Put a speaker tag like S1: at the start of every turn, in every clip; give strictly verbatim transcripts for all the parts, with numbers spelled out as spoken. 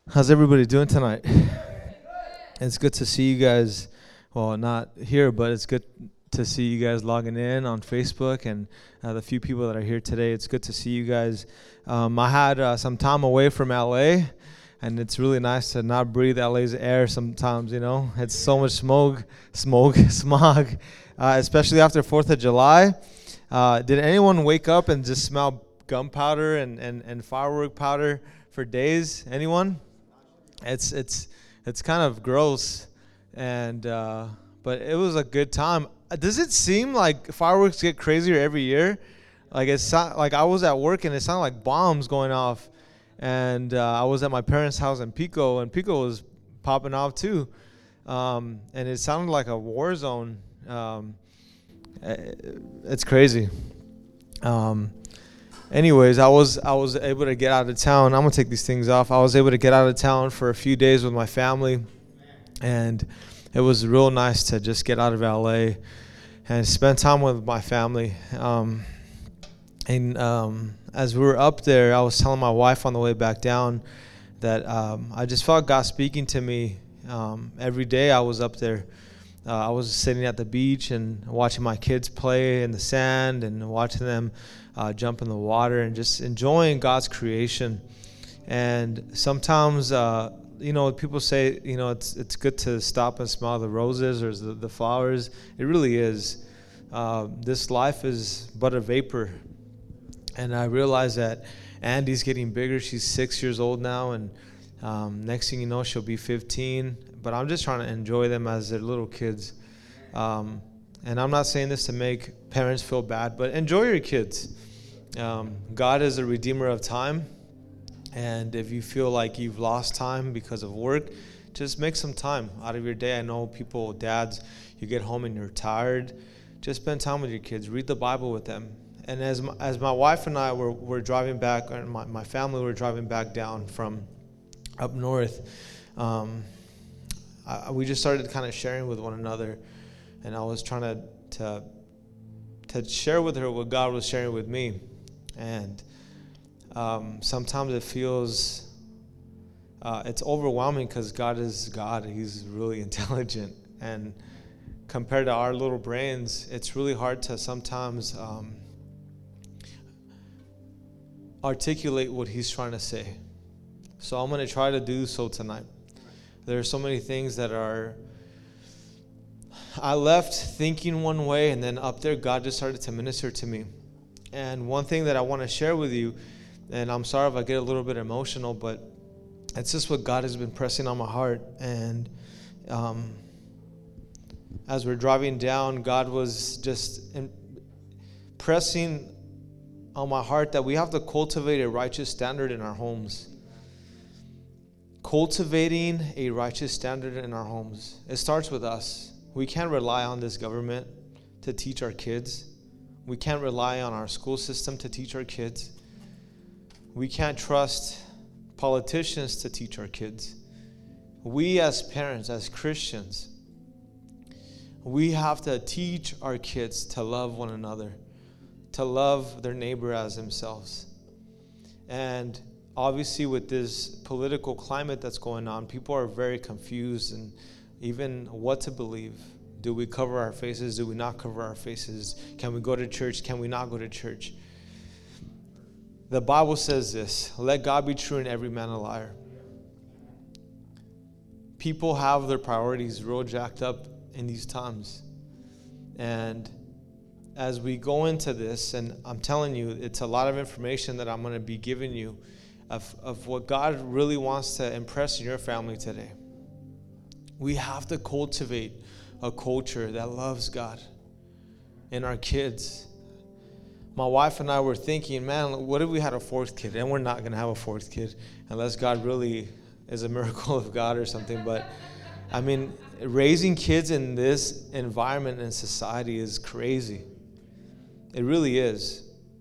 S1: How's everybody doing tonight? It's good to see you guys. Well, not here, but it's good to see you guys logging in on Facebook and uh, the few people that are here today. It's good to see you guys. Um, I had uh, some time away from L A, and it's really nice to not breathe L A's air sometimes, you know. It's so much smoke, smoke, smog, uh, especially after fourth of July. Uh, did anyone wake up and just smell gunpowder and, and, and firework powder for days? Anyone? It's it's it's kind of gross, and uh, but it was a good time. Does it seem like fireworks get crazier every year? Like it's so, like I was at work and it sounded like bombs going off, and uh, I was at my parents' house in Pico, and Pico was popping off too, um, and it sounded like a war zone. Um, it's crazy. Um, Anyways, I was I was able to get out of town. I'm gonna take these things off. I was able to get out of town for a few days with my family, and it was real nice to just get out of L A and spend time with my family. Um, and um, as we were up there, I was telling my wife on the way back down that um, I just felt God speaking to me um, every day I was up there. Uh, I was sitting at the beach and watching my kids play in the sand and watching them uh, jump in the water and just enjoying God's creation. And sometimes, uh, you know, people say, you know, it's it's good to stop and smell the roses or the, the flowers. It really is. Uh, this life is but a vapor. And I realize that Andy's getting bigger. She's six years old now, and um, next thing you know, she'll be fifteen. But I'm just trying to enjoy them as they're little kids. Um, and I'm not saying this to make parents feel bad, but enjoy your kids. Um, God is a redeemer of time. And if you feel like you've lost time because of work, just make some time out of your day. I know people, dads, you get home and you're tired. Just spend time with your kids. Read the Bible with them. And as my, as my wife and I were, were driving back, and my, my family were driving back down from up north, um, I, we just started kind of sharing with one another, and I was trying to, to to share with her what God was sharing with me. And um, sometimes it feels, uh, it's overwhelming because God is God. He's really intelligent. And compared to our little brains, it's really hard to sometimes um, articulate what He's trying to say. So I'm going to try to do so tonight. There are so many things that are, I left thinking one way, and then up there, God just started to minister to me. And one thing that I want to share with you, and I'm sorry if I get a little bit emotional, but it's just what God has been pressing on my heart. And um, as we're driving down, God was just in, pressing on my heart that we have to cultivate a righteous standard in our homes. Cultivating a righteous standard in our homes. It starts with us. We can't rely on this government to teach our kids. We can't rely on our school system to teach our kids. We can't trust politicians to teach our kids. We as parents, as Christians, we have to teach our kids to love one another, to love their neighbor as themselves. And obviously, with this political climate that's going on, people are very confused and even what to believe. Do we cover our faces? Do we not cover our faces? Can we go to church? Can we not go to church? The Bible says this: let God be true and every man a liar. People have their priorities real jacked up in these times. And as we go into this, and I'm telling you, it's a lot of information that I'm going to be giving you Of, of what God really wants to impress in your family today. We have to cultivate a culture that loves God in our kids. My wife and I were thinking, man, what if we had a fourth kid? And we're not going to have a fourth kid unless God really is a miracle of God or something. But, I mean, raising kids in this environment and society is crazy. It really is.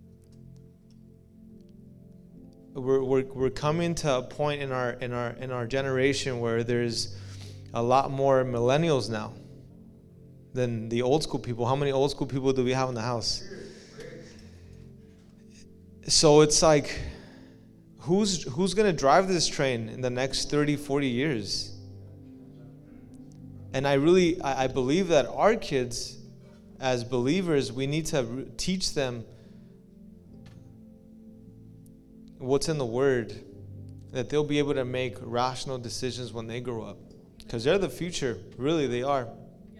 S1: We're, we're we're coming to a point in our in our in our generation where there's a lot more millennials now than the old school people. How many old school people do we have in the house? So it's like, who's who's going to drive this train in the next thirty, forty years? And I really, I, I believe that our kids, as believers, we need to re- teach them what's in the Word, that they'll be able to make rational decisions when they grow up. Because they're the future. Really, they are. Yeah.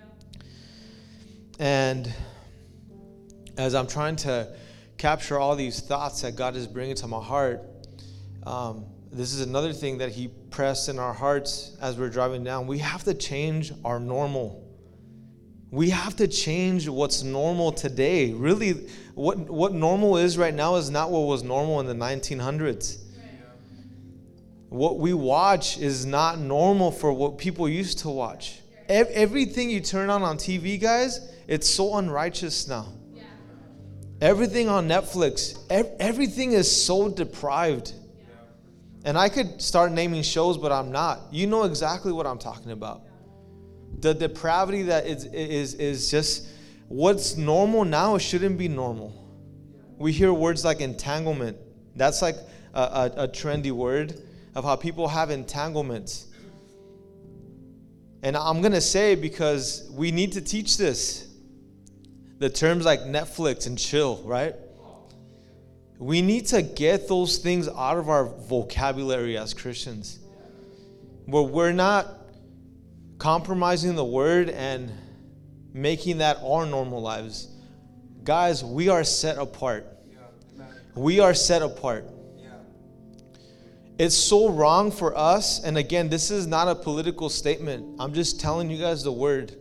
S1: And as I'm trying to capture all these thoughts that God is bringing to my heart, um, this is another thing that He pressed in our hearts as we're driving down. We have to change our normal. We have to change what's normal today. Really, what, what normal is right now is not what was normal in the nineteen hundreds. What we watch is not normal for what people used to watch. Ev- everything you turn on on T V, guys, it's so unrighteous now. Yeah. Everything on Netflix, ev- everything is so deprived. Yeah. And I could start naming shows, but I'm not. You know exactly what I'm talking about. The depravity that is is is just what's normal now shouldn't be normal. We hear words like entanglement. That's like a, a, a trendy word of how people have entanglements. And I'm going to say, because we need to teach this, the terms like Netflix and chill, right? We need to get those things out of our vocabulary as Christians, where we're not compromising the Word and making that our normal lives. Guys, we are set apart. We are set apart. It's so wrong for us, and again, this is not a political statement. I'm just telling you guys the Word.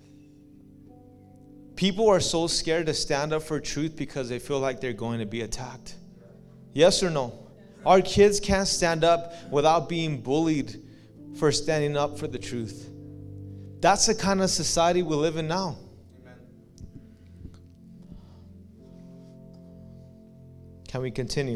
S1: People are so scared to stand up for truth because they feel like they're going to be attacked. Yes or no? Our kids can't stand up without being bullied for standing up for the truth. That's the kind of society we live in now. Amen. Can we continue?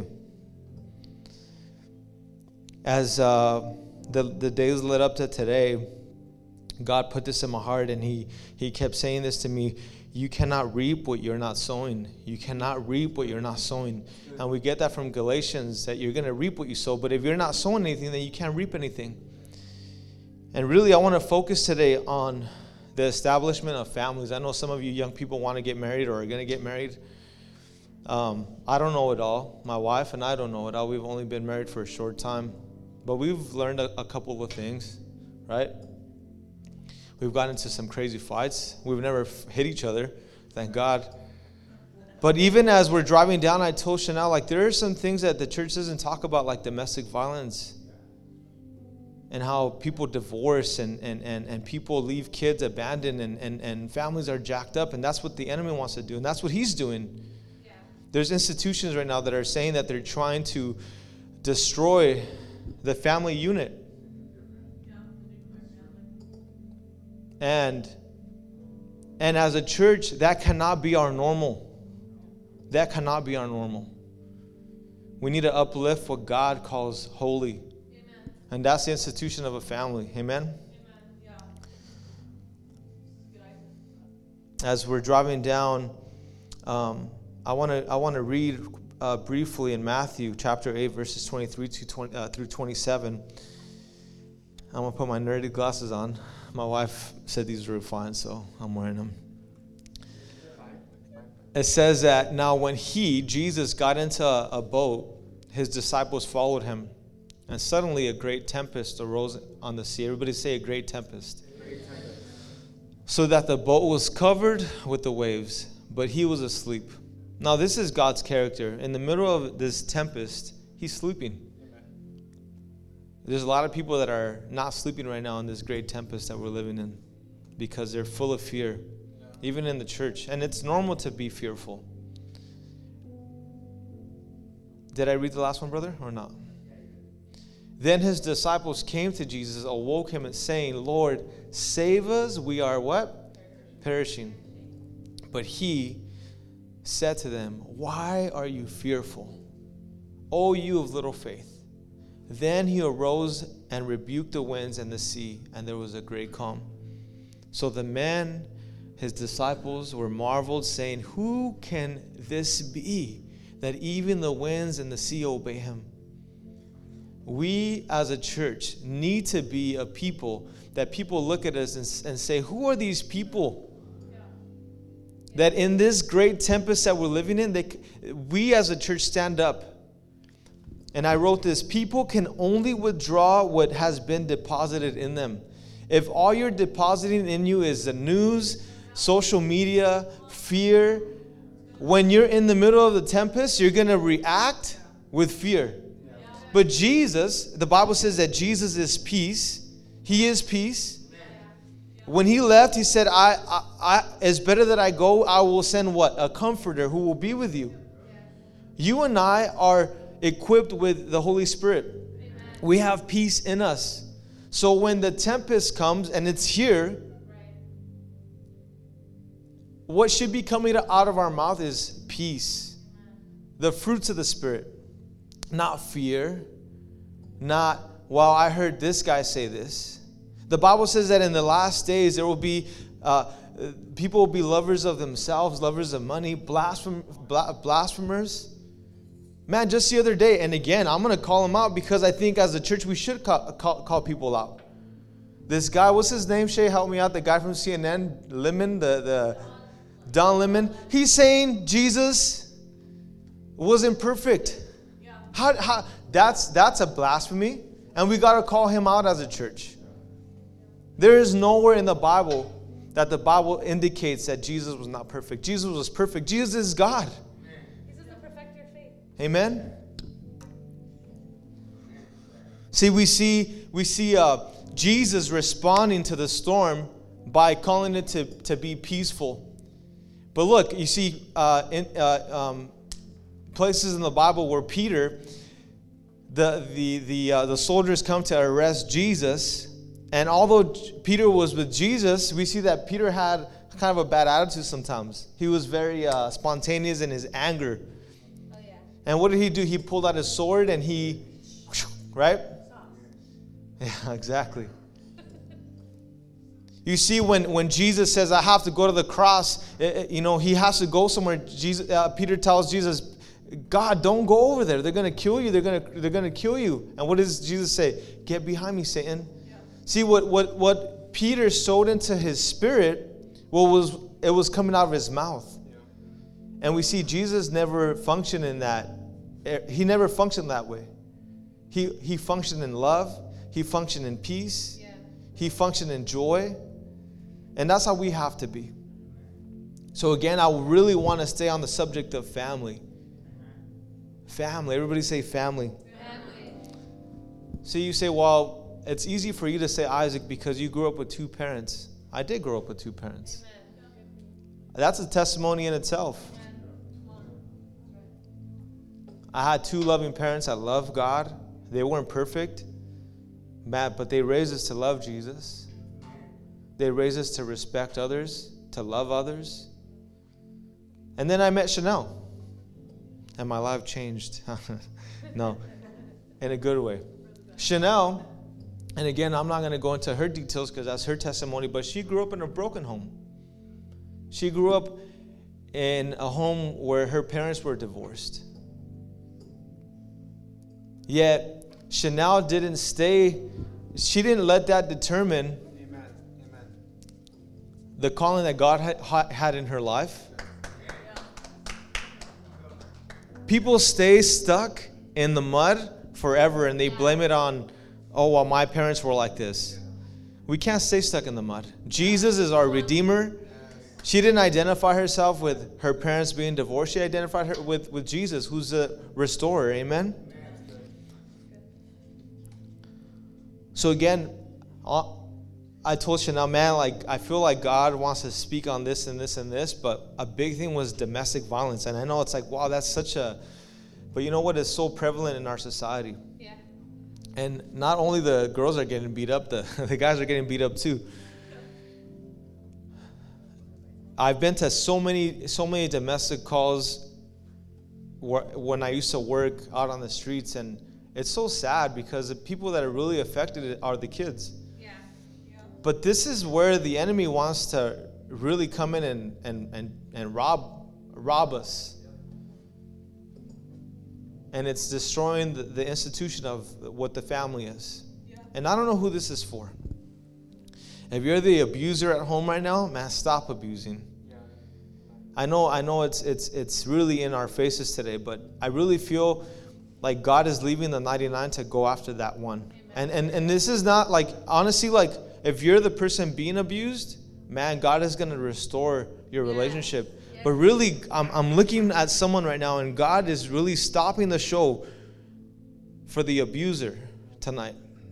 S1: As uh, the, the days led up to today, God put this in my heart, and he, he kept saying this to me: you cannot reap what you're not sowing. You cannot reap what you're not sowing. And we get that from Galatians, that you're going to reap what you sow. But if you're not sowing anything, then you can't reap anything. And really, I want to focus today on the establishment of families. I know some of you young people want to get married or are going to get married. Um, I don't know it all. My wife and I don't know it all. We've only been married for a short time. But we've learned a, a couple of things, right? We've gotten into some crazy fights. We've never f- hit each other, thank God. But even as we're driving down, I told Chanel, like, there are some things that the church doesn't talk about, like domestic violence and how people divorce and, and, and, and people leave kids abandoned and, and, and families are jacked up. And that's what the enemy wants to do. And that's what he's doing. Yeah. There's institutions right now that are saying that they're trying to destroy the family unit. And and as a church, that cannot be our normal. That cannot be our normal. We need to uplift what God calls holy. Amen. And that's the institution of a family. Amen? Amen. Yeah. As we're driving down, um, I want to I want to read Uh, briefly in Matthew chapter eight, verses twenty-three to twenty, uh, through twenty-seven. I'm going to put my nerdy glasses on. My wife said these were fine, so I'm wearing them. It says that now when he, Jesus, got into a, a boat, his disciples followed him. And suddenly a great tempest arose on the sea. Everybody say a great tempest. Great tempest. So that the boat was covered with the waves, but he was asleep. Now, this is God's character. In the middle of this tempest, he's sleeping. Amen. There's a lot of people that are not sleeping right now in this great tempest that we're living in because they're full of fear, yeah. Even in the church. And it's normal to be fearful. Did I read the last one, brother, or not? Then his disciples came to Jesus, awoke him, and saying, Lord, save us, we are what? Perishing. But he said to them, why are you fearful, O you of little faith? Then he arose and rebuked the winds and the sea, and there was a great calm. So the men, his disciples, were marveled, saying, who can this be, that even the winds and the sea obey him? we as a church need to be a people that people look at us and, and say, who are these people? Yeah. That in this great tempest that we're living in, they, we as a church stand up. And I wrote this: people can only withdraw what has been deposited in them. If all you're depositing in you is the news, social media, fear, when you're in the middle of the tempest, you're going to react with fear. But Jesus, the Bible says that Jesus is peace. He is peace. When he left, he said, I, I, I, it's better that I go. I will send what? A comforter who will be with you. You and I are equipped with the Holy Spirit. We have peace in us. So when the tempest comes and it's here, what should be coming out of our mouth is peace. The fruits of the Spirit. Not fear. Not, well, I heard this guy say this. The Bible says that in the last days there will be, uh, people will be lovers of themselves, lovers of money, blasphem, blasphemers. Man, just the other day, and again, I'm going to call him out because I think as a church we should call, call, call people out. This guy, what's his name, Shay? Help me out. The guy from C N N, Lemon, the, the Don Lemon. He's saying Jesus wasn't perfect. How, how, that's, that's a blasphemy, and we got to call him out as a church. There is nowhere in the Bible that the Bible indicates that Jesus was not perfect. Jesus was perfect. Jesus is God.
S2: Jesus is the perfecter of faith.
S1: Amen. See, we see we see uh, Jesus responding to the storm by calling it to, to be peaceful. But look, you see uh, in uh, um, places in the Bible where Peter, the the the uh, the soldiers come to arrest Jesus, and although Peter was with Jesus, we see that Peter had kind of a bad attitude sometimes. He was very uh, spontaneous in his anger.
S2: Oh, yeah.
S1: And what did he do? He pulled out his sword and he, right? Yeah, exactly. You see, when, when Jesus says, I have to go to the cross, it, you know, he has to go somewhere. Jesus, uh, Peter tells Jesus, God, don't go over there. They're going to kill you. They're going to they're going to kill you. And what does Jesus say? Get behind me, Satan. Yeah. See, what, what, what Peter sowed into his spirit, what was it was coming out of his mouth. Yeah. And we see Jesus never functioned in that. He never functioned that way. He, he functioned in love. He functioned in peace. Yeah. He functioned in joy. And that's how we have to be. So again, I really want to stay on the subject of family. Family. Everybody say family. Family. So you say, well, it's easy for you to say Isaac because you grew up with two parents. I did grow up with two parents. Amen. That's a testimony in itself. I had two loving parents. I love God. They weren't perfect, but they raised us to love Jesus. They raised us to respect others, to love others. And then I met Chanel. And my life changed. No, in a good way. Chanel, and again, I'm not going to go into her details because that's her testimony, but she grew up in a broken home. She grew up in a home where her parents were divorced. Yet, Chanel didn't stay, she didn't let that determine Amen. Amen. the calling that God had, had in her life. People stay stuck in the mud forever and they blame it on, oh, well, my parents were like this. We can't stay stuck in the mud. Jesus is our Redeemer. She didn't identify herself with her parents being divorced. She identified her with, with Jesus, who's the restorer. Amen? So again, I told Chanel, man, like I feel like God wants to speak on this and this and this, but a big thing was domestic violence. And I know it's like, wow, that's such a, but you know what is so prevalent in our society? Yeah. And not only the girls are getting beat up, the, the guys are getting beat up too. I've been to so many, so many domestic calls where, when I used to work out on the streets, and it's so sad because the people that are really affected are the kids. Yeah. Yeah. But this is where the enemy wants to really come in and, and, and, and rob rob us. And it's destroying the, the institution of what the family is. And I don't know who this is for. If you're the abuser at home right now, man, stop abusing. I know, I know it's it's it's really in our faces today, but I really feel like God is leaving the ninety-nine to go after that one. And and and this is not like, honestly, like if you're the person being abused, man, God is going to restore your relationship. But really, I'm I'm looking at someone right now, and God is really stopping the show for the abuser tonight.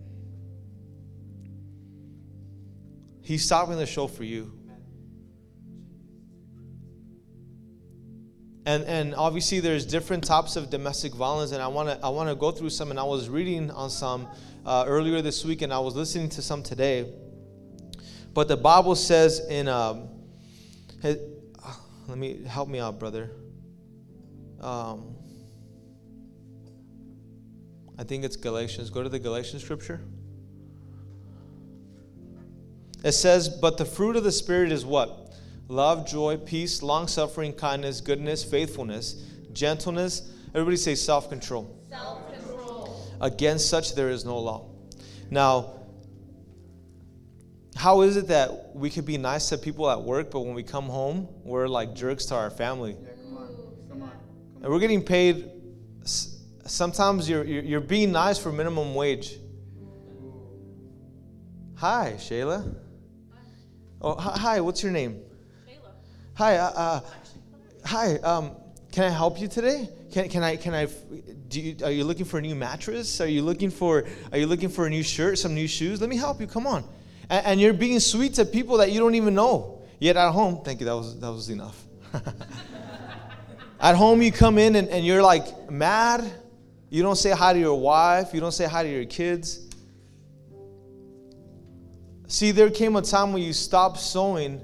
S1: He's stopping the show for you. And and obviously there's different types of domestic violence, and I want to I want to go through some. And I was reading on some uh, earlier this week, and I was listening to some today. But the Bible says in um, let me help me out, brother. Um, I think it's Galatians. Go to the Galatian scripture. It says, "But the fruit of the Spirit is what? Love, joy, peace, long-suffering, kindness, goodness, faithfulness, gentleness." Everybody say self-control.
S2: Self-control.
S1: Against such there is no law. Now, how is it that we could be nice to people at work, but when we come home, we're like jerks to our family?
S3: Yeah, come on, come on.
S1: And we're getting paid. Sometimes you're you're, you're being nice for minimum wage. Hi, Shayla. Oh, hi. What's your name? Hi, uh, uh, hi. Um, can I help you today? Can can I can I? Do you, are you looking for a new mattress? Are you looking for Are you looking for a new shirt, some new shoes? Let me help you. Come on. And, and you're being sweet to people that you don't even know. Yet at home, thank you. That was that was enough. At home, you come in and, and you're like mad. You don't say hi to your wife. You don't say hi to your kids. See, there came a time when you stopped sowing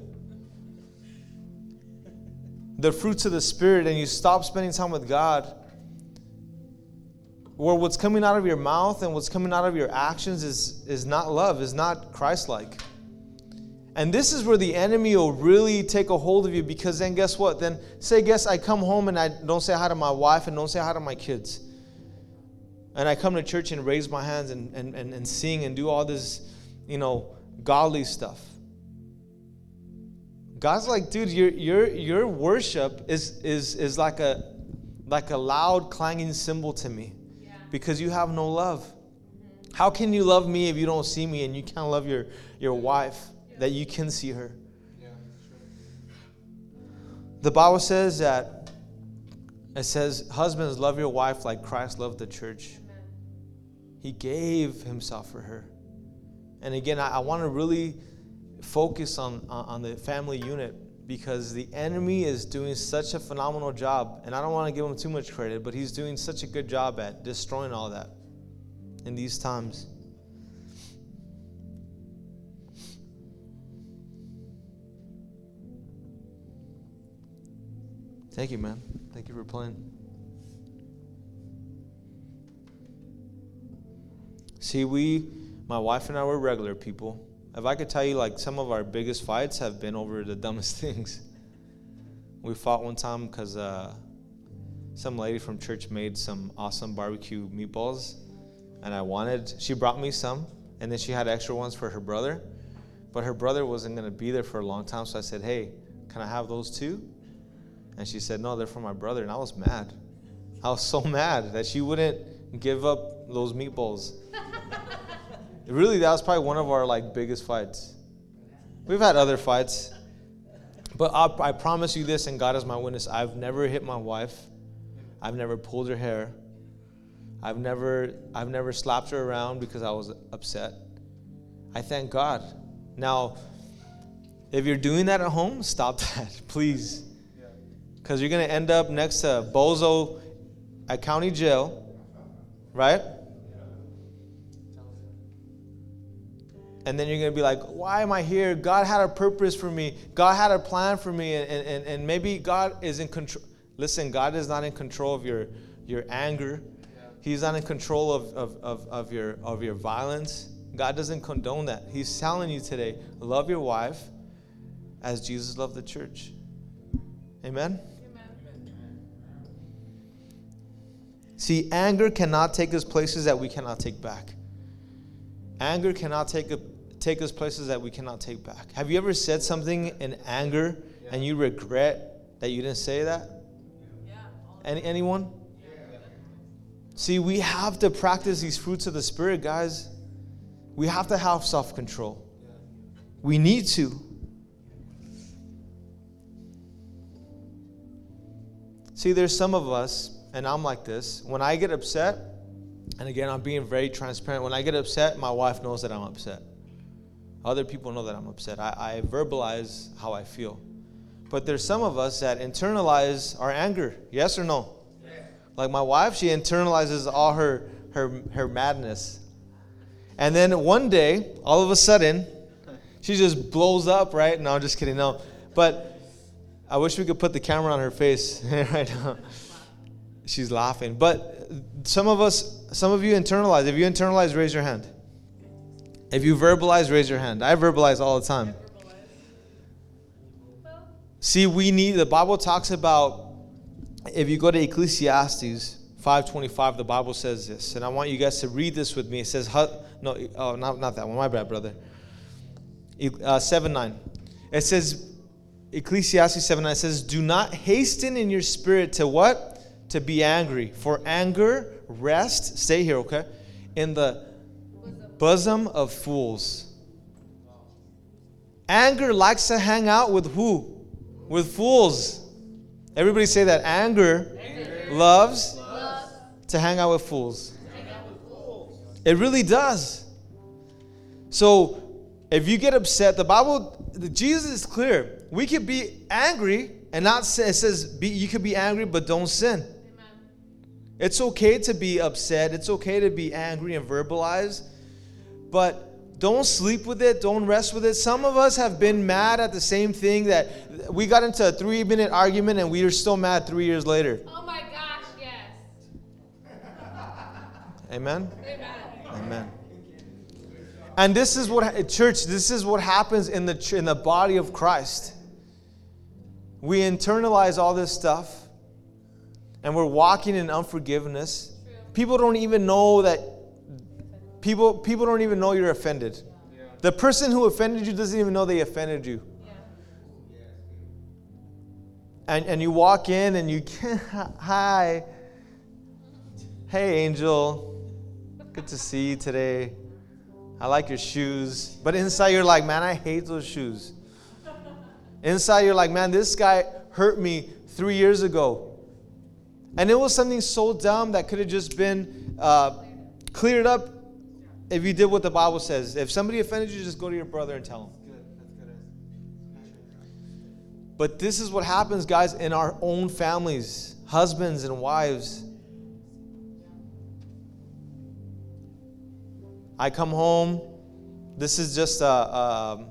S1: the fruits of the Spirit, and you stop spending time with God, where what's coming out of your mouth and what's coming out of your actions is, is not love, is not Christ-like. And this is where the enemy will really take a hold of you, because then guess what? Then say, guess I come home and I don't say hi to my wife and don't say hi to my kids. And I come to church and raise my hands and, and, and, and sing and do all this, you know, godly stuff. God's like, dude, your your your worship is is is like a like a loud clanging cymbal to me, yeah, because you have no love. Mm-hmm. How can you love me if you don't see me, and you can't love your your wife, yeah, that you can see her? Yeah, sure. The Bible says that it says, husbands, love your wife like Christ loved the church. Amen. He gave himself for her. And again, I, I want to really focus on, on the family unit, because the enemy is doing such a phenomenal job, and I don't want to give him too much credit, but he's doing such a good job at destroying all that in these times. Thank you, man. Thank you for playing. See, we, my wife and I, were regular people. If I could tell you, like, some of our biggest fights have been over the dumbest things. We fought one time because uh, some lady from church made some awesome barbecue meatballs, and I wanted, she brought me some, and then she had extra ones for her brother, but her brother wasn't going to be there for a long time, so I said, hey, can I have those too? And she said, no, they're for my brother, and I was mad. I was so mad that she wouldn't give up those meatballs. Really, that was probably one of our like biggest fights. We've had other fights, but I, I promise you this, and God is my witness, I've never hit my wife. I've never pulled her hair. I've never, I've never slapped her around because I was upset. I thank God. Now, if you're doing that at home, stop that, please, because you're gonna end up next to Bozo at county jail, right? And then you're going to be like, why am I here? God had a purpose for me. God had a plan for me. And, and, and maybe God is in control. Listen, God is not in control of your, your anger. Yeah. He's not in control of, of, of, of, your, of your violence. God doesn't condone that. He's telling you today, love your wife as Jesus loved the church. Amen? Amen. See, anger cannot take us places that we cannot take back. Anger cannot take, a, take us places that we cannot take back. Have you ever said something in anger and you regret that you didn't say that? Yeah. Any, anyone? Yeah. See, we have to practice these fruits of the Spirit, guys. We have to have self-control. We need to. See, there's some of us, and I'm like this, when I get upset, and again, I'm being very transparent. When I get upset, my wife knows that I'm upset. Other people know that I'm upset. I, I verbalize how I feel. But there's some of us that internalize our anger. Yes or no? Yeah. Like my wife, she internalizes all her, her, her madness. And then one day, all of a sudden, she just blows up, right? No, I'm just kidding. No. But I wish we could put the camera on her face right now. She's laughing. But some of us, some of you internalize. If you internalize, raise your hand. If you verbalize, raise your hand. I verbalize all the time. See, we need, the Bible talks about, if you go to Ecclesiastes five twenty-five, the Bible says this. And I want you guys to read this with me. It says, no, oh, not, not that one. My bad, brother. Uh, seven nine. It says, Ecclesiastes seven nine says, do not hasten in your spirit to what? To be angry. For anger rests, stay here, okay? In the bosom of fools. Anger likes to hang out with who? With fools. Everybody say that. Anger, anger. Loves, loves to hang out with fools. Out with fools. It really does. So if you get upset, the Bible, Jesus is clear. We could be angry and not sin. It says be, you could be angry, but don't sin. Amen. It's okay to be upset. It's okay to be angry and verbalize. But don't sleep with it. Don't rest with it. Some of us have been mad at the same thing that we got into a three-minute argument and we are still mad three years later.
S2: Oh my gosh, yes.
S1: Amen?
S2: Amen.
S1: Amen. And this is what, church, this is what happens in the in the body of Christ. We internalize all this stuff and we're walking in unforgiveness. True. People don't even know that People people don't even know you're offended. Yeah. The person who offended you doesn't even know they offended you. Yeah. And and you walk in and you, hi. Hey, Angel. Good to see you today. I like your shoes. But inside you're like, man, I hate those shoes. Inside you're like, man, this guy hurt me three years ago. And it was something so dumb that could have just been uh, cleared up. If you did what the Bible says, if somebody offended you, just go to your brother and tell him. Good. That's good. But this is what happens, guys, in our own families, husbands and wives. I come home. This is just a, a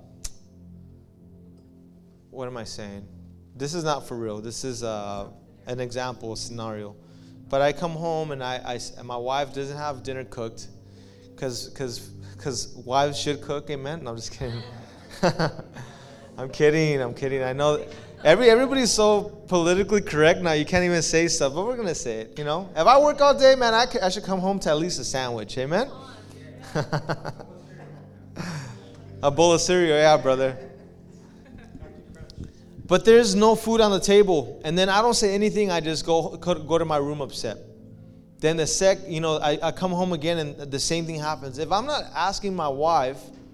S1: what am I saying? This is not for real. This is a, an example, a scenario. But I come home and I, I and my wife doesn't have dinner cooked. Because because because wives should cook, amen? No, I'm just kidding. I'm kidding, I'm kidding. I know every everybody's so politically correct now, you can't even say stuff, but we're going to say it, you know? If I work all day, man, I, could, I should come home to at least a sandwich, amen? A bowl of cereal, yeah, brother. But there's no food on the table. And then I don't say anything, I just go go to my room upset. Then the sec, you know, I, I come home again and the same thing happens. If I'm not asking my wife,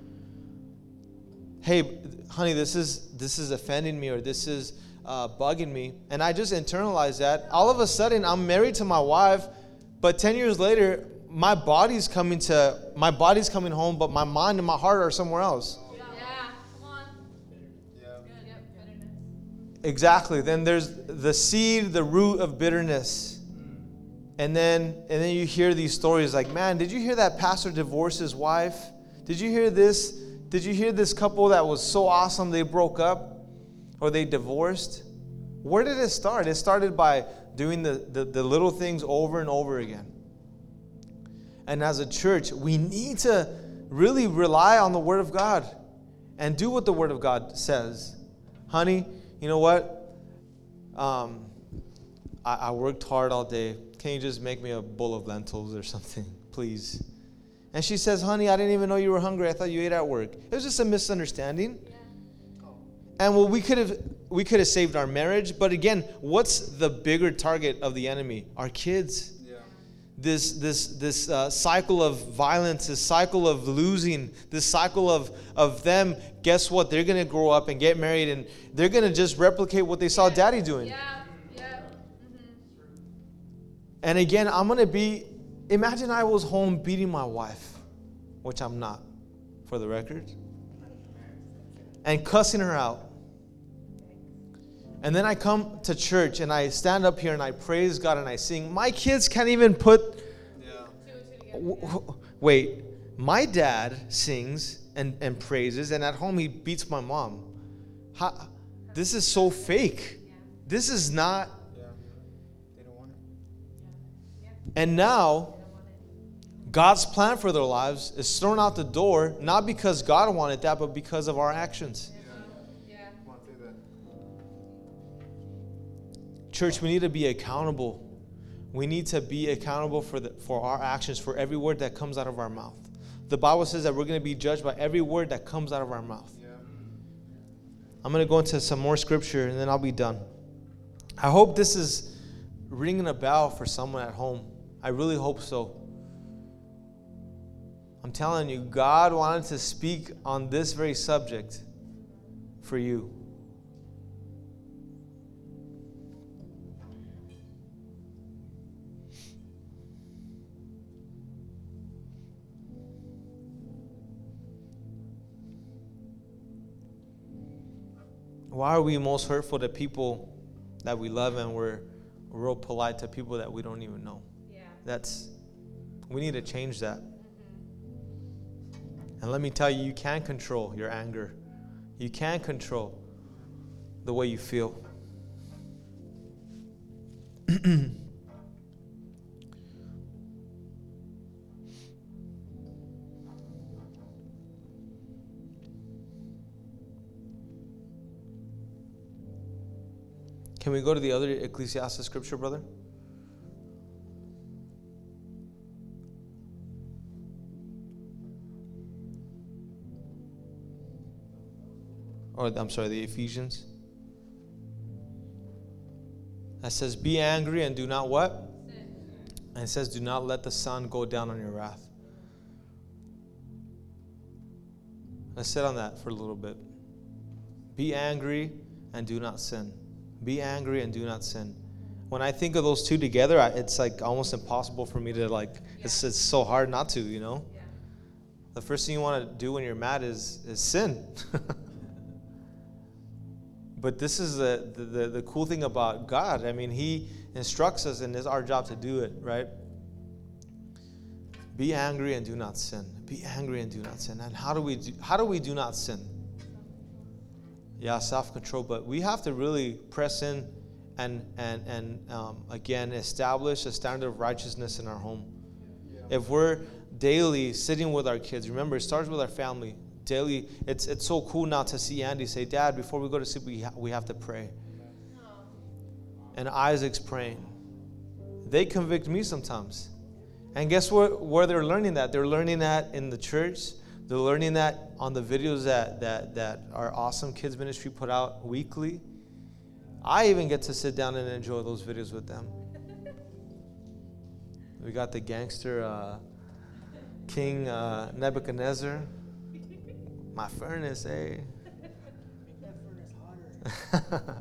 S1: hey, honey, this is this is offending me or this is uh, bugging me, and I just internalize that, all of a sudden I'm married to my wife, but ten years later, my body's coming to my body's coming home, but my mind and my heart are somewhere else.
S2: Yeah, come on. Yeah. Good. Yep. Bitterness.
S1: Exactly. Then there's the seed, the root of bitterness. And then and then you hear these stories like, man, did you hear that pastor divorced his wife? Did you hear this? Did you hear this couple that was so awesome they broke up or they divorced? Where did it start? It started by doing the, the, the little things over and over again. And as a church, we need to really rely on the Word of God and do what the Word of God says. Honey, you know what? Um, I, I worked hard all day. can you just make me a bowl of lentils or something, please? And she says, honey, I didn't even know you were hungry. I thought you ate at work. It was just a misunderstanding. Yeah. And well, we could have we could have saved our marriage. But again, what's the bigger target of the enemy? Our kids. Yeah. This this this uh, cycle of violence, this cycle of losing, this cycle of of them. Guess what? They're gonna grow up and get married, and they're gonna just replicate what they saw yeah. Daddy doing. Yeah. Yeah. Mm-hmm. And again, I'm gonna be. Imagine I was home beating my wife, which I'm not, for the record, and cussing her out. And then I come to church and I stand up here and I praise God and I sing. My kids can't even put... Yeah. W- w- wait, my dad sings and, and praises, and at home he beats my mom. How, this is so fake. This is not... And now, God's plan for their lives is thrown out the door, not because God wanted that, but because of our actions. Yeah. Yeah. Church, we need to be accountable. We need to be accountable for the, for our actions, for every word that comes out of our mouth. The Bible says that we're going to be judged by every word that comes out of our mouth. Yeah. I'm going to go into some more scripture, and then I'll be done. I hope this is ringing a bell for someone at home. I really hope so. I'm telling you, God wanted to speak on this very subject for you. Why are we most hurtful to people that we love, and we're real polite to people that we don't even know? Yeah. That's, we need to change that. And let me tell you, you can't control your anger. You can't control the way you feel. Can we go to the other Ecclesiastes scripture, brother? Or I'm sorry, the Ephesians. That says, be angry and do not what? Sin. And it says, do not let the sun go down on your wrath. Let's sit on that for a little bit. Be angry and do not sin. Be angry and do not sin. When I think of those two together, I, it's like almost impossible for me to like, yeah. it's, it's so hard not to, you know? Yeah. The first thing you want to do when you're mad is, is sin. But this is the, the, the cool thing about God. I mean, He instructs us, and it's our job to do it, right? Be angry and do not sin. Be angry and do not sin. And how do we do, how do we do not sin? Yeah, self-control. But we have to really press in and, and, and um, again, establish a standard of righteousness in our home. Yeah. If we're daily sitting with our kids, remember, it starts with our family. Daily, it's it's so cool now to see Andy say, Dad, before we go to sleep, we, ha- we have to pray. And Isaac's praying. They convict me sometimes. And guess what? Where they're learning that? They're learning that in the church. They're learning that on the videos that, that, that our awesome kids ministry put out weekly. I even get to sit down and enjoy those videos with them. We got the gangster uh, King uh, Nebuchadnezzar. My furnace, eh? That furnace hotter.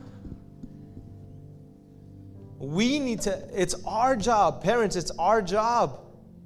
S1: We need to, it's our job. Parents, it's our job.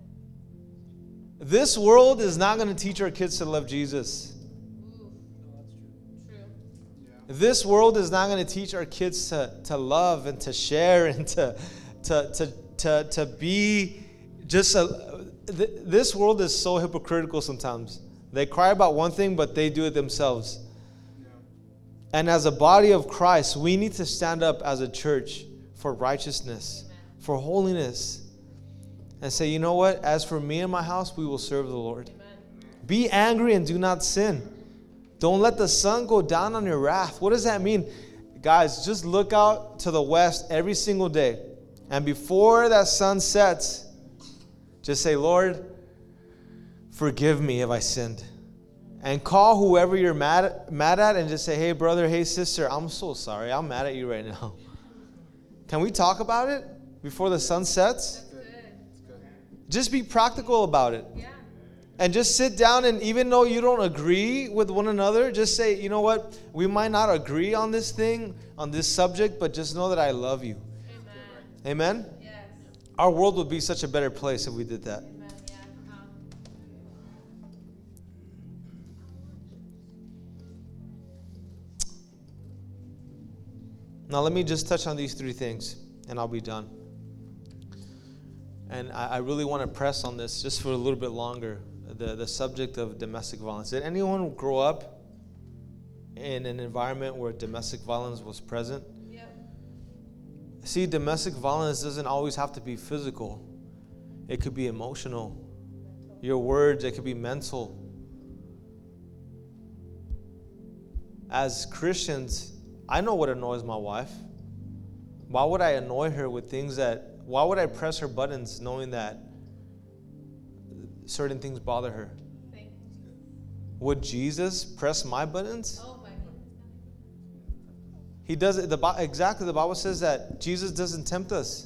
S1: This world is not going to teach our kids to love Jesus. Ooh, that's true. True. Yeah. This world is not going to teach our kids to, to love and to share and to, to, to, to, to be just a, th- this world is so hypocritical sometimes. They cry about one thing, but they do it themselves. Yeah. And as a body of Christ, we need to stand up as a church for righteousness, Amen. For holiness, and say, you know what? As for me and my house, we will serve the Lord. Amen. Be angry and do not sin. Don't let the sun go down on your wrath. What does that mean? Guys, just look out to the west every single day. And before that sun sets, just say, Lord, forgive me if I sinned. And call whoever you're mad, mad at and just say, hey, brother, hey, sister, I'm so sorry. I'm mad at you right now. Can we talk about it before the sun sets?
S2: That's good.
S1: Just be practical about it.
S2: Yeah.
S1: And just sit down, and even though you don't agree with one another, just say, you know what? We might not agree on this thing, on this subject, but just know that I love you.
S2: Amen.
S1: Amen?
S2: Yes.
S1: Our world would be such a better place if we did that.
S2: Amen. Yeah. Come on.
S1: Now let me just touch on these three things, and I'll be done. And I, I really want to press on this just for a little bit longer, the, the subject of domestic violence. Did anyone grow up in an environment where domestic violence was present?
S2: Yep.
S1: See, domestic violence doesn't always have to be physical. It could be emotional. Your words, it could be mental. As Christians, I know what annoys my wife. Why would I annoy her with things that, why would I press her buttons knowing that certain things bother her?
S2: Thank you.
S1: Would Jesus press my buttons?
S2: Oh my goodness.
S1: He does it. The, exactly, the Bible says that Jesus doesn't tempt us.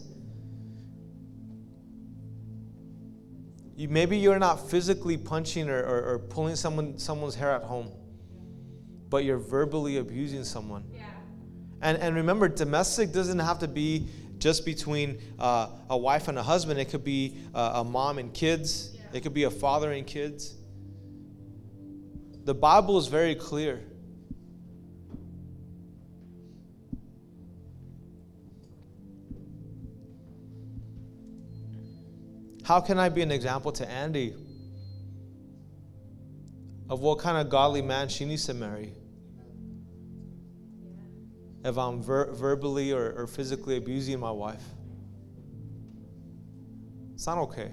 S1: You, maybe you're not physically punching or, or, or pulling someone someone's hair at home, but you're verbally abusing someone.
S2: Yeah.
S1: And and remember, domestic doesn't have to be just between uh, a wife and a husband. It could be uh, a mom and kids.
S2: Yeah.
S1: It could be a father and kids. The Bible is very clear. How can I be an example to Andy of what kind of godly man she needs to marry? If I'm ver- verbally or, or physically abusing my wife. It's not okay.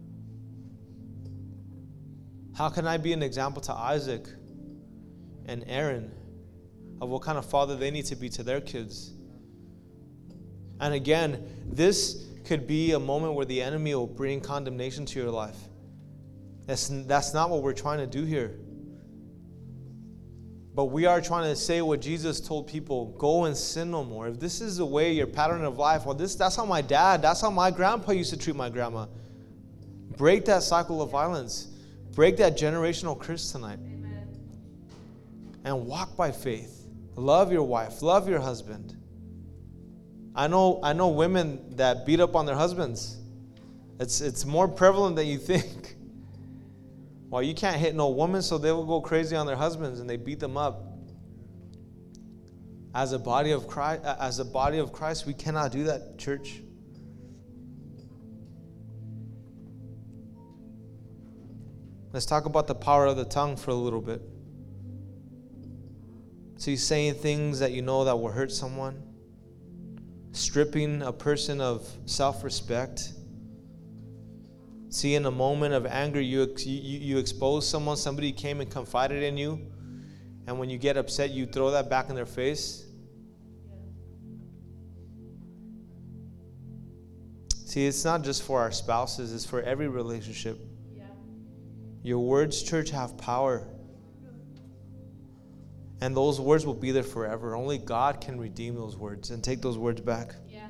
S1: How can I be an example to Isaac and Aaron of what kind of father they need to be to their kids? And again, this could be a moment where the enemy will bring condemnation to your life. That's, that's not what we're trying to do here. But we are trying to say what Jesus told people, go and sin no more. If this is the way, your pattern of life, well, this that's how my dad, that's how my grandpa used to treat my grandma. Break that cycle of violence. Break that generational curse tonight.
S2: Amen.
S1: And walk by faith. Love your wife. Love your husband. I know I know women that beat up on their husbands. It's it's more prevalent than you think. Well, you can't hit no woman, so they will go crazy on their husbands and they beat them up. As a body of Christ, as a body of Christ, we cannot do that, church. Let's talk about the power of the tongue for a little bit. See, saying things that you know that will hurt someone, stripping a person of self-respect. See, in a moment of anger, you, you you expose someone, somebody came and confided in you, and when you get upset, you throw that back in their face. See, it's not just for our spouses, it's for every relationship.
S2: Yeah.
S1: Your words, church, have power. And those words will be there forever. Only God can redeem those words and take those words back.
S2: Yeah.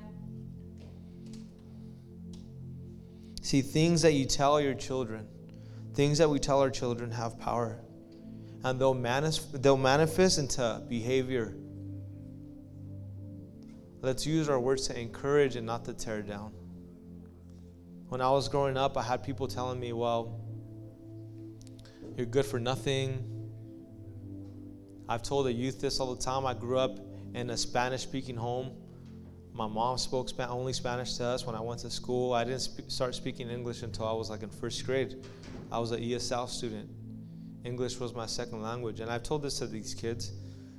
S1: See, things that you tell your children, things that we tell our children have power. And they'll, manis- they'll manifest into behavior. Let's use our words to encourage and not to tear down. When I was growing up, I had people telling me, well, you're good for nothing. I've told the youth this all the time. I grew up in a Spanish-speaking home. My mom spoke Sp- only Spanish to us when I went to school. I didn't sp- start speaking English until I was like in first grade. I was an E S L student. English was my second language. And I've told this to these kids.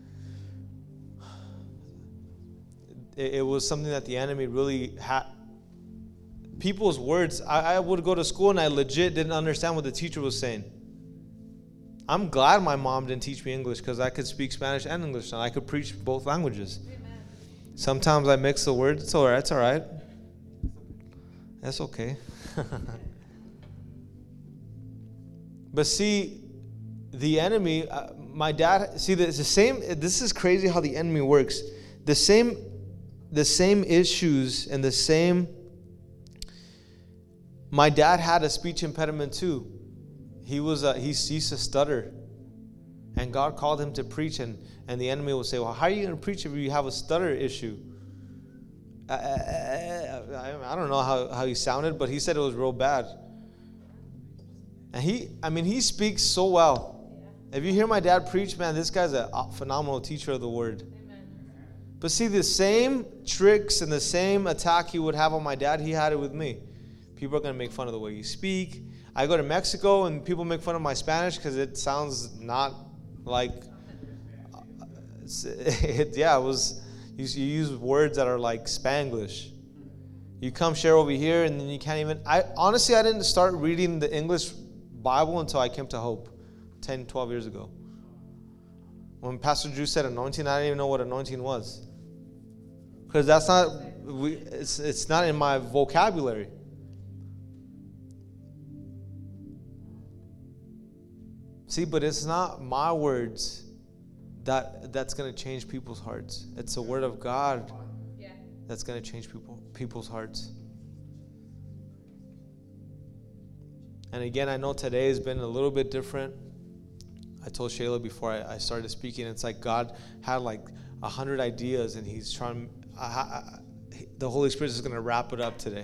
S1: It, it was something that the enemy really had. People's words, I, I would go to school and I legit didn't understand what the teacher was saying. I'm glad my mom didn't teach me English because I could speak Spanish and English and I could preach both languages.
S2: Amen.
S1: Sometimes I mix the words. It's all right. It's all right. That's okay. But see, the enemy, uh, my dad, see, it's the same, this is crazy how the enemy works. The same, the same issues and the same, my dad had a speech impediment too. He was, a, he used to stutter. And God called him to preach, and, and the enemy will say, well, how are you going to preach if you have a stutter issue? I, I, I, I don't know how, how he sounded, but he said it was real bad. And he, I mean, he speaks so well. If you hear my dad preach, man, this guy's a phenomenal teacher of the word. Amen. But see, the same tricks and the same attack he would have on my dad, he had it with me. People are going to make fun of the way you speak. I go to Mexico and people make fun of my Spanish because it sounds not like, it's, it, yeah, it was, you, you use words that are like Spanglish. You come share over here and then you can't even, I honestly, I didn't start reading the English Bible until I came to Hope ten, twelve years ago. When Pastor Drew said anointing, I didn't even know what anointing was. Because that's not, we, it's, it's not in my vocabulary. See, but it's not my words that that's going to change people's hearts. It's the word of God yeah. that's going to change people people's hearts. And again, I know today has been a little bit different. I told Shayla before I, I started speaking, it's like God had like a hundred ideas, and He's trying. I, I, the Holy Spirit is going to wrap it up today.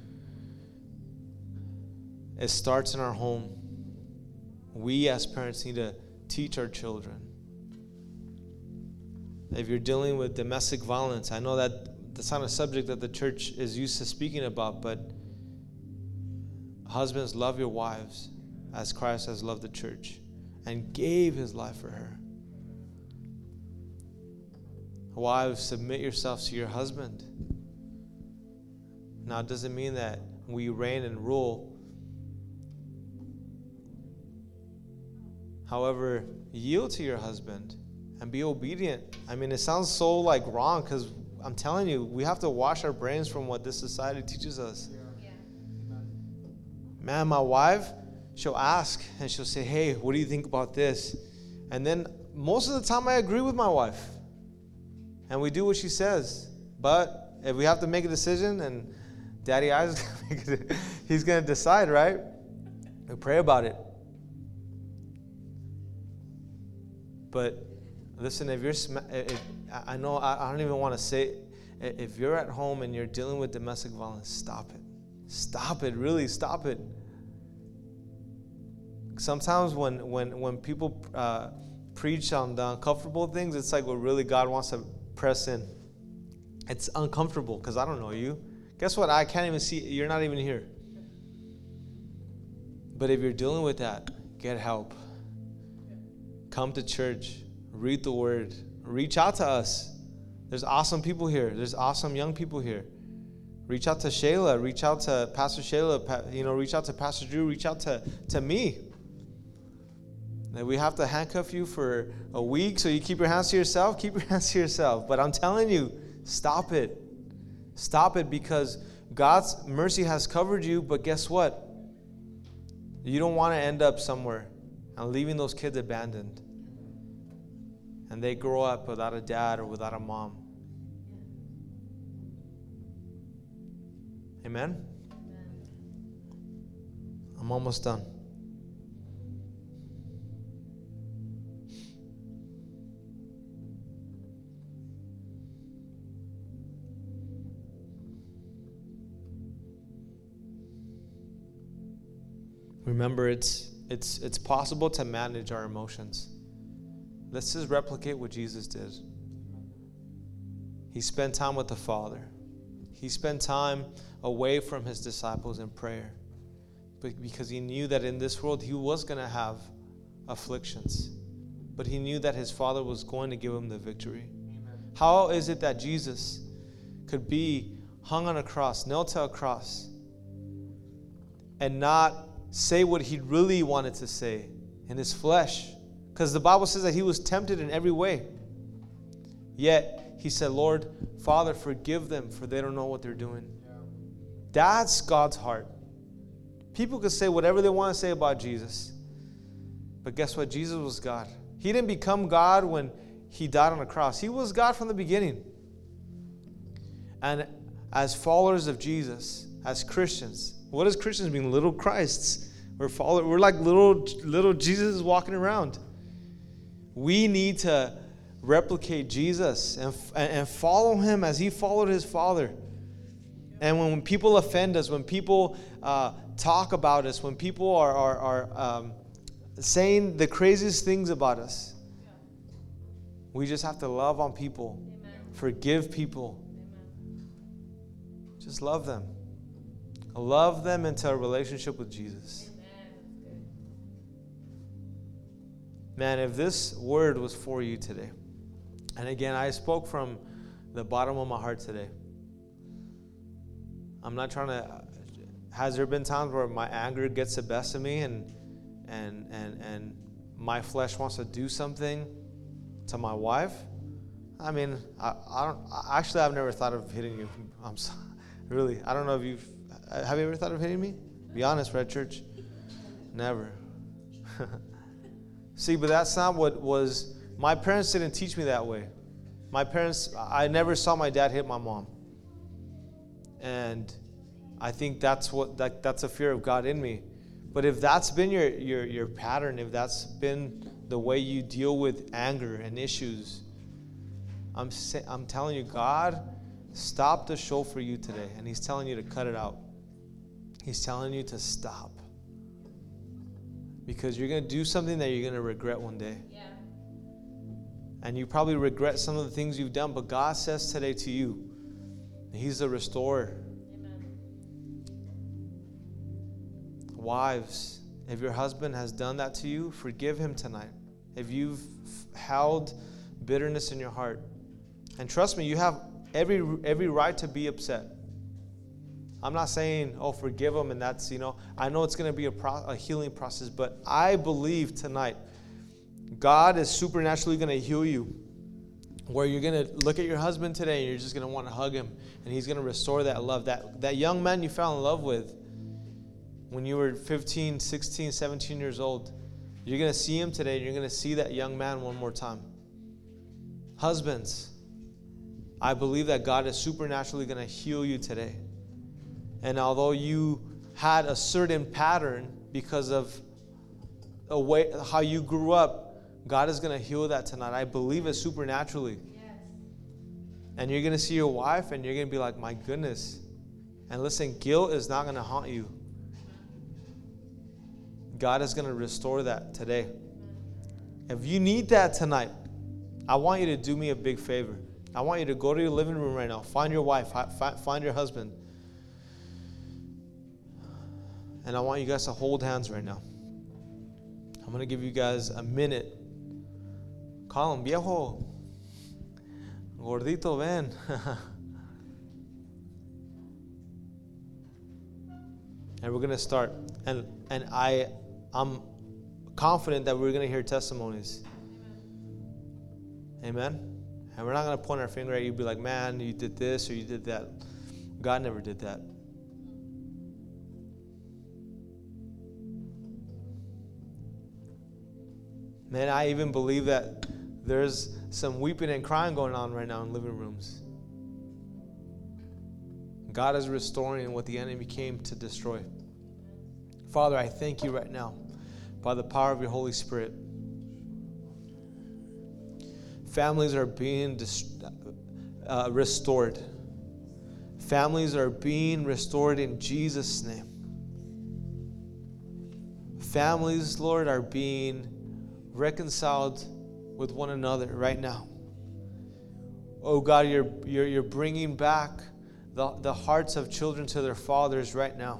S1: It starts in our home. We as parents need to teach our children. If you're dealing with domestic violence, I know that that's not a subject that the church is used to speaking about, but husbands, love your wives as Christ has loved the church and gave His life for her. Wives, submit yourselves to your husband. Now, it doesn't mean that we reign and rule. However, yield to your husband and be obedient. I mean, it sounds so like wrong because I'm telling you, we have to wash our brains from what this society teaches us. Yeah. Man, my wife, she'll ask and she'll say, hey, what do you think about this? And then most of the time I agree with my wife. And we do what she says. But if we have to make a decision, and Daddy Isaac, he's going to decide, right? We pray about it. But listen, if you're, if, I know I don't even want to say, if you're at home and you're dealing with domestic violence, stop it. Stop it, really stop it. Sometimes when when when people uh, preach on the uncomfortable things, it's like what really God wants to press in. It's uncomfortable because I don't know you. Guess what? I can't even see. You're not even here. But if you're dealing with that, get help. Come to church, read the word, reach out to us. There's awesome people here. There's awesome young people here. Reach out to Shayla, reach out to Pastor Shayla, you know, reach out to Pastor Drew, reach out to, to me. That we have to handcuff you for a week so you keep your hands to yourself, keep your hands to yourself. But I'm telling you, stop it. Stop it, because God's mercy has covered you, but guess what? You don't want to end up somewhere and leaving those kids abandoned. And they grow up without a dad or without a mom. Amen? Amen. I'm almost done. Remember, it's it's it's possible to manage our emotions. Let's just replicate what Jesus did. He spent time with the Father. He spent time away from his disciples in prayer, but because he knew that in this world he was going to have afflictions, but he knew that his Father was going to give him the victory. Amen. How is it that Jesus could be hung on a cross, nailed to a cross, and not say what he really wanted to say in his flesh? Because the Bible says that he was tempted in every way. Yet he said, Lord, Father, forgive them, for they don't know what they're doing. Yeah. That's God's heart. People could say whatever they want to say about Jesus. But guess what? Jesus was God. He didn't become God when he died on the cross. He was God from the beginning. And as followers of Jesus, as Christians, what does Christians mean? Little Christs. We're follow, We're like little little Jesus walking around. We need to replicate Jesus and, and follow him as he followed his Father. And when, when people offend us, when people uh, talk about us, when people are, are, are um, saying the craziest things about us, we just have to love on people, Amen. Forgive people. Amen. Just love them. Love them into a relationship with Jesus. Amen. Man, if this word was for you today, and again, I spoke from the bottom of my heart today. I'm not trying to, has there been times where my anger gets the best of me and and and and my flesh wants to do something to my wife? I mean, I, I don't, actually I've never thought of hitting you. I'm sorry. Really, I don't know if you've, have you ever thought of hitting me? Be honest, Red Church. Never. See, but that's not what was, my parents didn't teach me that way. My parents, I never saw my dad hit my mom. And I think that's what that, that's a fear of God in me. But if that's been your, your, your pattern, if that's been the way you deal with anger and issues, I'm I'm telling you, God stopped the show for you today, and he's telling you to cut it out. He's telling you to stop. Because you're going to do something that you're going to regret one day. Yeah. And you probably regret some of the things you've done, but God says today to you, he's the restorer. Amen. Wives, if your husband has done that to you, forgive him tonight. If you've held bitterness in your heart, and trust me, you have every every right to be upset. I'm not saying, oh, forgive him, and that's, you know, I know it's going to be a, pro- a healing process, but I believe tonight God is supernaturally going to heal you, where you're going to look at your husband today and you're just going to want to hug him, and he's going to restore that love. That, that young man you fell in love with when you were fifteen, sixteen, seventeen years old, you're going to see him today, and you're going to see that young man one more time. Husbands, I believe that God is supernaturally going to heal you today. And although you had a certain pattern because of a way how you grew up, God is going to heal that tonight. I believe it supernaturally. Yes. And you're going to see your wife and you're going to be like, my goodness. And listen, guilt is not going to haunt you. God is going to restore that today. If you need that tonight, I want you to do me a big favor. I want you to go to your living room right now. Find your wife. Find your husband. And I want you guys to hold hands right now. I'm going to give you guys a minute. Call him, viejo. Gordito, ven. And we're going to start. And and I, I'm confident that we're going to hear testimonies. Amen? And we're not going to point our finger at you and be like, man, you did this or you did that. God never did that. Man, I even believe that there's some weeping and crying going on right now in living rooms. God is restoring what the enemy came to destroy. Father, I thank you right now by the power of your Holy Spirit. Families are being dist- uh, restored. Families are being restored in Jesus' name. Families, Lord, are being reconciled with one another right now. Oh God, you're you're, you're bringing back the, the hearts of children to their fathers right now.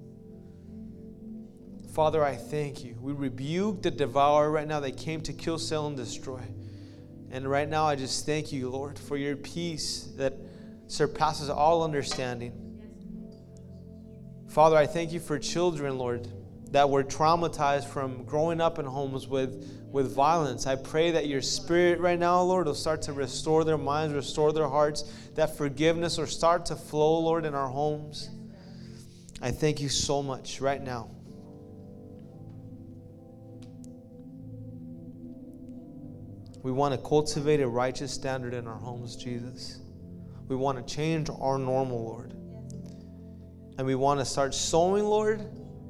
S1: Father, I thank you. We rebuke the devourer right now that came to kill, steal, and destroy. And right now, I just thank you, Lord, for your peace that surpasses all understanding. Father, I thank you for children, Lord, that were traumatized from growing up in homes with, with violence. I pray that your spirit right now, Lord, will start to restore their minds, restore their hearts, that forgiveness will start to flow, Lord, in our homes. I thank you so much right now. We want to cultivate a righteous standard in our homes, Jesus. We want to change our normal, Lord. And we want to start sowing, Lord,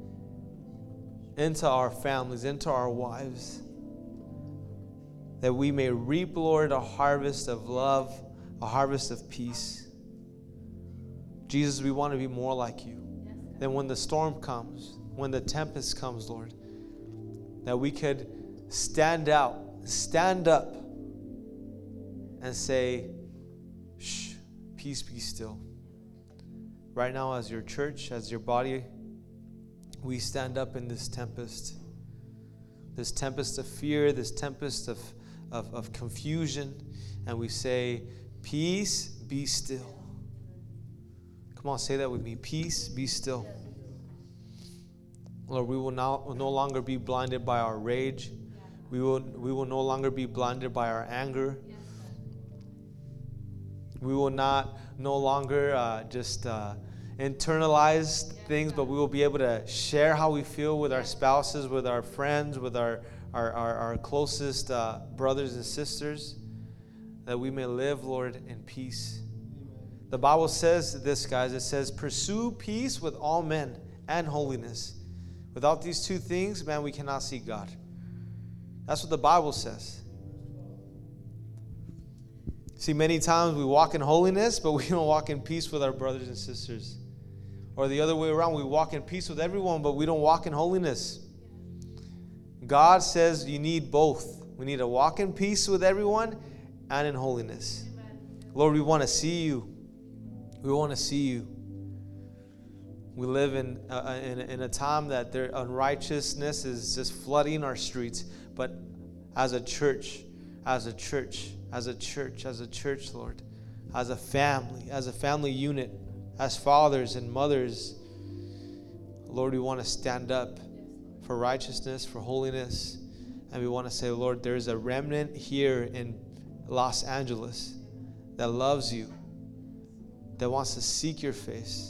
S1: into our families, into our wives, that we may reap, Lord, a harvest of love, a harvest of peace. Jesus, we want to be more like you. That when the storm comes, when the tempest comes, Lord, that we could stand out, stand up, and say, shh, peace be still. Right now, as your church, as your body, we stand up in this tempest. This tempest of fear, this tempest of, of, of confusion, and we say, peace be still. Come on, say that with me. Peace be still. Lord, we will now no longer be blinded by our rage. We will, we will no longer be blinded by our anger. We will not no longer uh, just uh, internalize things, but we will be able to share how we feel with our spouses, with our friends, with our, our, our, our closest uh, brothers and sisters, that we may live, Lord, in peace. The Bible says this, guys. It says, pursue peace with all men and holiness. Without these two things, man, we cannot see God. That's what the Bible says. See, many times we walk in holiness, but we don't walk in peace with our brothers and sisters. Or the other way around, we walk in peace with everyone, but we don't walk in holiness. God says you need both. We need to walk in peace with everyone and in holiness. Lord, we want to see you. We want to see you. We live in a, in, in a time that their unrighteousness is just flooding our streets. But as a church, as a church, as a church, as a church, Lord, as a family, as a family unit, as fathers and mothers, Lord, we want to stand up for righteousness, for holiness. And we want to say, Lord, there's a remnant here in Los Angeles that loves you, that wants to seek your face.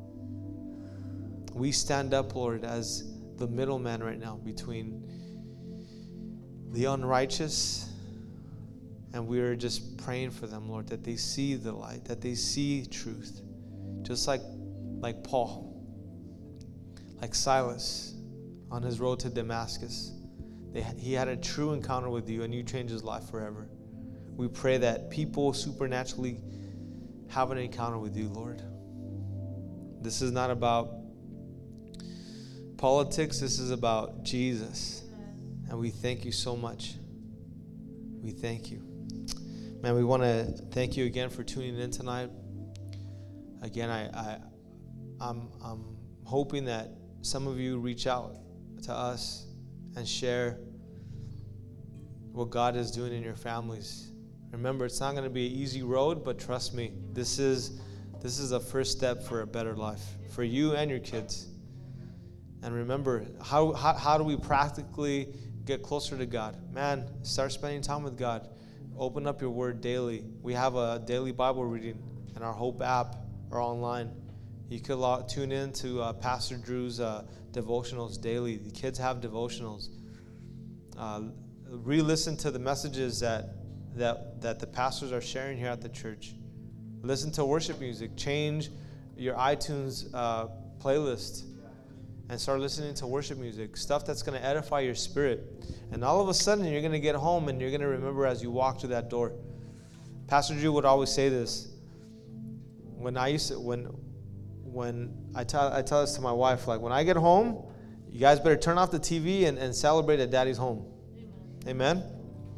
S1: We stand up, Lord, as the middleman right now between the unrighteous, and we are just praying for them, Lord, that they see the light, that they see truth. Just like, like Paul, like Silas on his road to Damascus. They, he had a true encounter with you, and you changed his life forever. We pray that people supernaturally have an encounter with you, Lord. This is not about politics. This is about Jesus. And we thank you so much. We thank you. Man, we want to thank you again for tuning in tonight. Again, I, I, I'm, I'm hoping that some of you reach out to us and share what God is doing in your families. Remember, it's not going to be an easy road, but trust me, this is this is a first step for a better life for you and your kids. And remember, how how, how do we practically get closer to God? Man, start spending time with God. Open up your word daily. We have a daily Bible reading in our Hope app or online. You could log, tune in to uh, Pastor Drew's uh, devotionals daily. The kids have devotionals. Uh, re-listen to the messages that that that the pastors are sharing here at the church. Listen to worship music. Change your iTunes uh, playlist and start listening to worship music, stuff that's going to edify your spirit. And all of a sudden, you're going to get home and you're going to remember as you walk through that door. Pastor Drew would always say this. When I used to, when when I tell I tell this to my wife, like, when I get home, you guys better turn off the T V and, and celebrate that Daddy's home. Amen. Amen?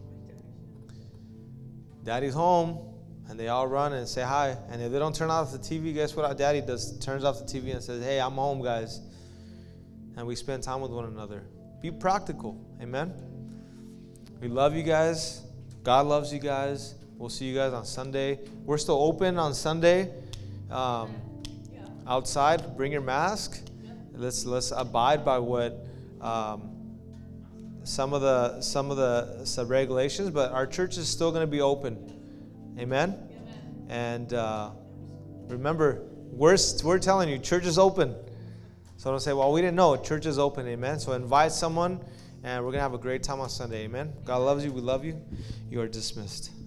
S1: Daddy's home, and they all run and say hi. And if they don't turn off the T V, guess what our daddy does? Turns off the T V and says, hey, I'm home, guys. And we spend time with one another. Be practical. Amen? We love you guys. God loves you guys. We'll see you guys on Sunday. We're still open on Sunday. Um, outside, bring your mask. Let's let's abide by what um, some of the some of the some regulations, but our church is still going to be open. Amen. Amen. And uh, remember, we're we're telling you, church is open. So don't say, well, we didn't know. Church is open, amen. So invite someone, and we're going to have a great time on Sunday, amen. God loves you. We love you. You are dismissed.